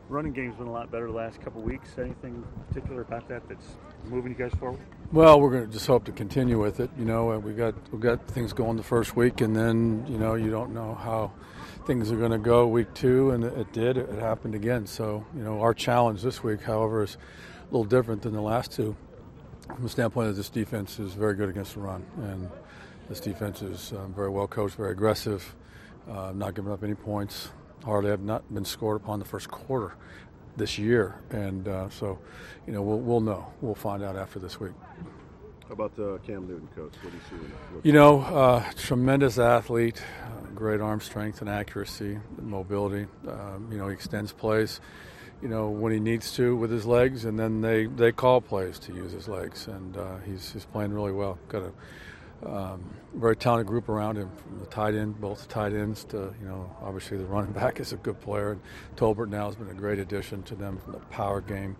running game's been a lot better the last couple of weeks. Anything particular about that that's moving you guys forward? Well, we're going to just hope to continue with it. You know, we got things going the first week, and then you don't know how things are going to go week 2, and it did. It happened again. So our challenge this week, however, is a little different than the last 2. From the standpoint of this defense is very good against the run, and this defense is very well coached, very aggressive, not giving up any points. Hardly have not been scored upon the first quarter this year, and so we'll know. We'll find out after this week. How about Cam Newton, coach? What do you see? Tremendous athlete, great arm strength and accuracy, mobility. He extends plays, when he needs to with his legs, and then they call plays to use his legs, and he's playing really well. Got a very talented group around him, from the tight end, both the tight ends to, obviously the running back is a good player. And Tolbert now has been a great addition to them from the power game.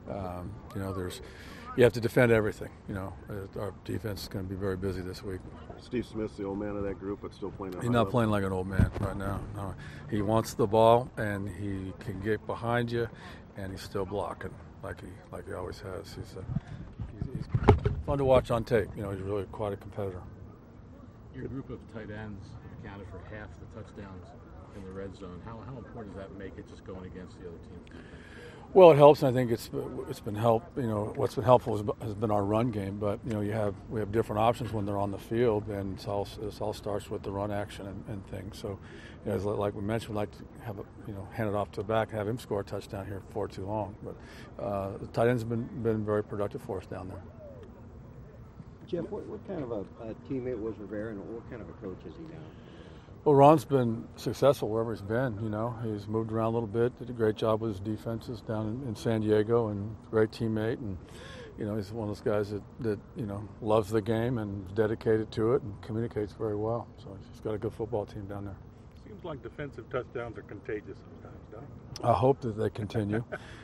You have to defend everything. Our defense is going to be very busy this week. Steve Smith's the old man of that group, but still playing. He's not playing like an old man right now. No. He wants the ball, and he can get behind you, and he's still blocking like he always has. He's fun to watch on tape. He's really quite a competitor. Your group of tight ends accounted for half the touchdowns in the red zone. How important does that make it, just going against the other team's defense? Well, it helps, and I think it's been help. What's been helpful has been our run game. But we have different options when they're on the field, and it all starts with the run action and things. So, like we mentioned, we'd like to have hand it off to the back and have him score a touchdown here before too long. But the tight ends have been very productive for us down there. Jeff, what kind of a teammate was Rivera, and what kind of a coach is he now? Well, Ron's been successful wherever he's been. He's moved around a little bit, did a great job with his defenses down in San Diego, and great teammate. And he's one of those guys that loves the game and is dedicated to it and communicates very well. So he's got a good football team down there. Seems like defensive touchdowns are contagious sometimes, don't I hope that they continue.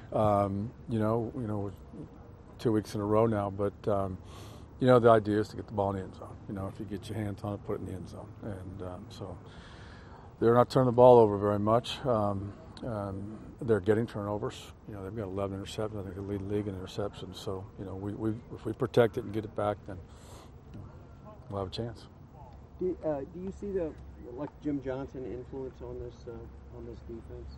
2 weeks in a row now, but. The idea is to get the ball in the end zone. If you get your hands on it, put it in the end zone. And so they're not turning the ball over very much. They're getting turnovers. They've got 11 interceptions. I think they lead the league in interceptions. So, if we protect it and get it back, then we'll have a chance. Do you see the Jim Johnson influence on this defense?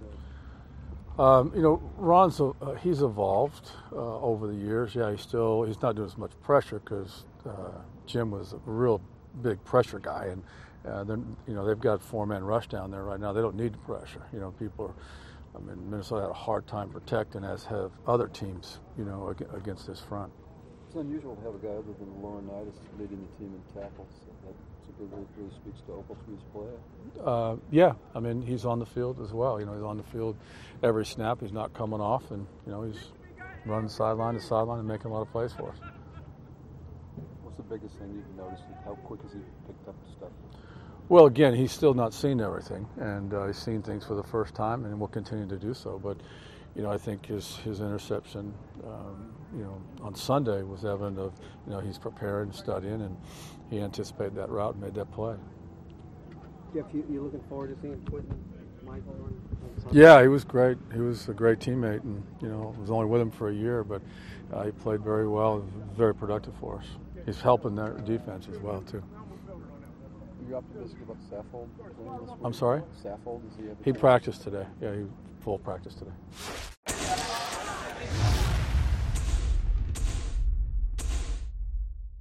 Ron's he's evolved over the years. Yeah, he's not doing as much pressure because Jim was a real big pressure guy, and then they've got 4-man rush down there right now. They don't need the pressure. Minnesota had a hard time protecting, as have other teams. Against this front. It's unusual to have a guy other than Laurinaitis leading the team in tackles. That really speaks to Oglesby's play. Yeah, he's on the field as well. He's on the field every snap. He's not coming off, and he's running sideline to sideline and making a lot of plays for us. What's the biggest thing you've noticed? How quick has he picked up stuff? Well, again, he's still not seen everything, and he's seen things for the first time, and will continue to do so. But I think his interception, on Sunday was evident of, he's prepared and studying, and he anticipated that route and made that play. Jeff, you looking forward to seeing Quentin Michael on Sunday? Yeah, he was great. He was a great teammate, and, was only with him for a year, but he played very well, very productive for us. He's helping their defense as well, too. Are you optimistic about Saffold playing this week? I'm sorry? Saffold, He practiced today. Yeah, he full practice today.